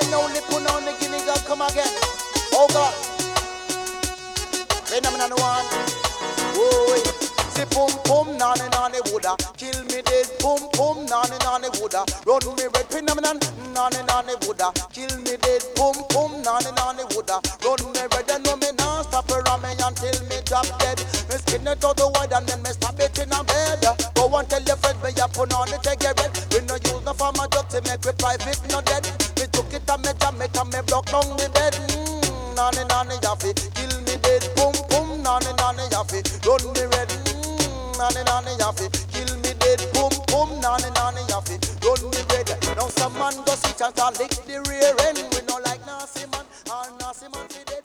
only put on the guinea girl, come again. Oh God. Phenomenon one. Oh, say pum pum nani nani woulda kill me dead. Pum pum nani nani woulda run me red. Phenomenon nani nani woulda kill me dead. Pum pum nani nani woulda run me red. And no me nah stop around me until me drop dead. Me skin it out the wide and then me stab it in a bed. Go and tell your friend me ya put on it take your red. We no use no farmer job to make we private no dead. Me took it and me jam it and me block down me bed. Nani nani yafi kill me dead. Pum pum nani nani yafi run me red. Nani nani yafi kill me dead. Pum pum nani nani yafi run me red. Now some man go sit and start lick the rear end. We no like Nazi man or Nazi man fi dead.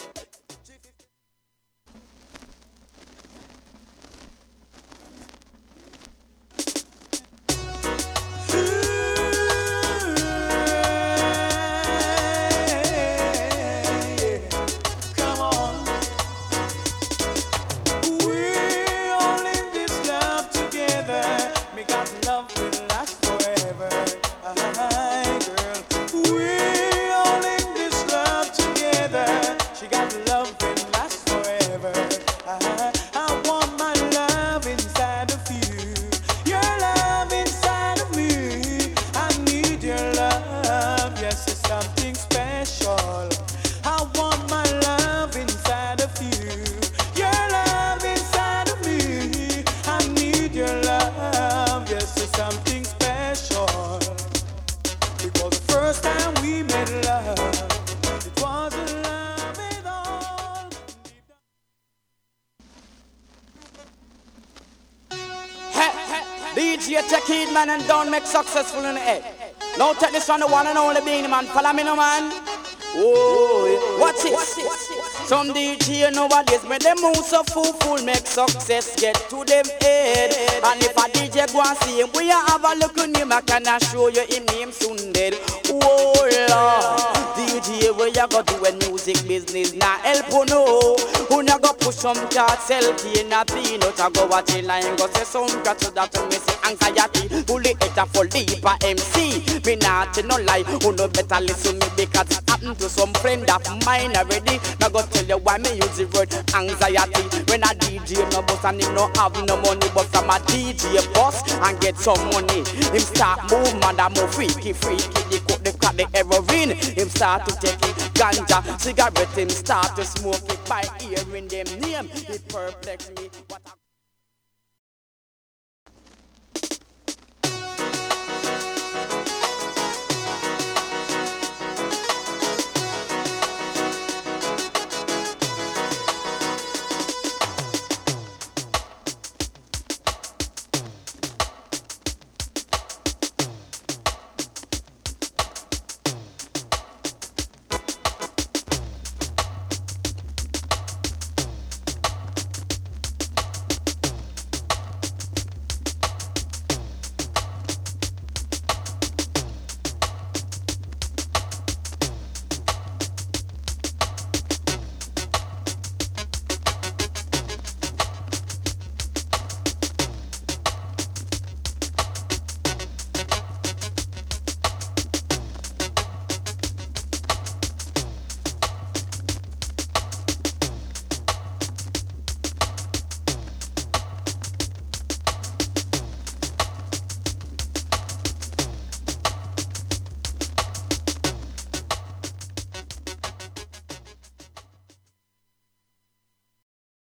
Man and don't make successful in the head. Now take this from the one and only Beenie Man. Follow me no man. Oh, watch it. Some DJ nowadays make them move so full make success get to them head. And if a DJ go and see him, we have a look on him, I can show you him name soon dead. Oh Lord, DJ where you go do a music business now help you know. Who na go push some card sell in a peanut, I go watch it line go say some cat so that me see anxiety. Bully it a for deeper MC. Me not no lie, who no better listen me because it happened to some friend of mine already. Now go tell you why me use the word anxiety. When a DJ no boss and him no have no money, but from a DJ boss and get some money. Him start move man that move freaky, the cook, the crack, the heroin. Him start to take it ganja, cigarette. Him start to smoke it by hearing them name. It perplex me. What